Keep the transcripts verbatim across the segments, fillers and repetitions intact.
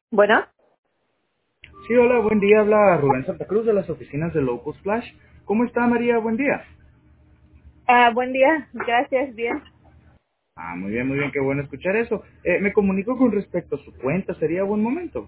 Bueno, Sí, hola, buen día. Habla Rubén Santa Cruz de las oficinas de Locus Flash. ¿Cómo está, María? Buen día. ah, buen día, gracias, bien. Ah, muy bien, muy bien, qué bueno escuchar eso. Eh, me comunico con respecto a su cuenta, ¿sería buen momento?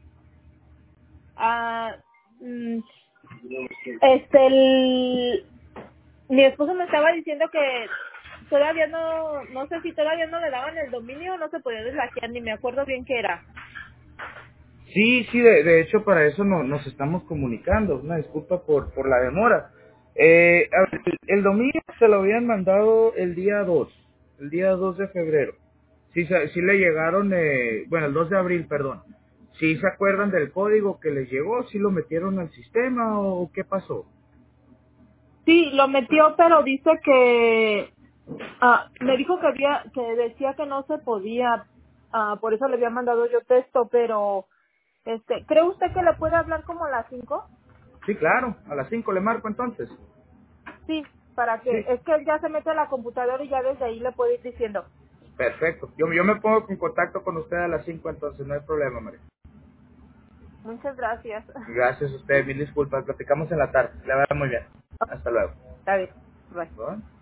Ah, mm, este, el, mi esposo me estaba diciendo que todavía no, no sé si todavía no le daban el dominio o no se podía desbloquear, ni me acuerdo bien qué era. Sí, sí, de, de hecho para eso no- nos estamos comunicando. Una disculpa por, por la demora. Eh, a ver, el, el dominio se lo habían mandado el día dos, el día dos de febrero. Sí, se- sí le llegaron, eh, bueno, el dos de abril, perdón. ¿Sí se acuerdan del código que les llegó? ¿Sí lo metieron al sistema o qué pasó? Sí, lo metió, pero dice que, ah, me dijo que había, que decía que no se podía, ah, por eso le había mandado yo texto, pero, este, ¿cree usted que le puede hablar como a las cinco? Sí, claro, a las cinco le marco entonces. Sí, para que, Sí, es que él ya se mete a la computadora y ya desde ahí le puede ir diciendo. perfecto. Yo, yo me pongo en contacto con usted a las cinco entonces, no hay problema, María. Muchas gracias. Gracias a usted, mil disculpas, platicamos en la tarde. Le va muy bien. Hasta luego. Está bien. Bye. ¿Va?